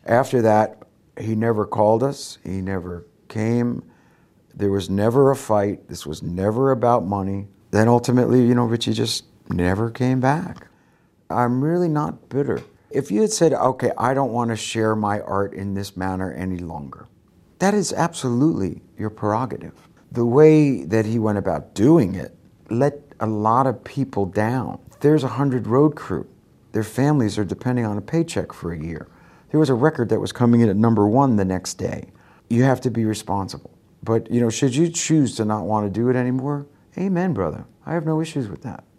After that, he never called us. He never came. There was never a fight. This was never about money. Then ultimately, Richie just never came back. I'm really not bitter. If you had said, okay, I don't want to share my art in this manner any longer, that is absolutely your prerogative. The way that he went about doing it let a lot of people down. There's 100 road crew. Their families are depending on a paycheck for a year. There was a record that was coming in at #1 the next day. You have to be responsible. But, should you choose to not want to do it anymore, amen, brother. I have no issues with that.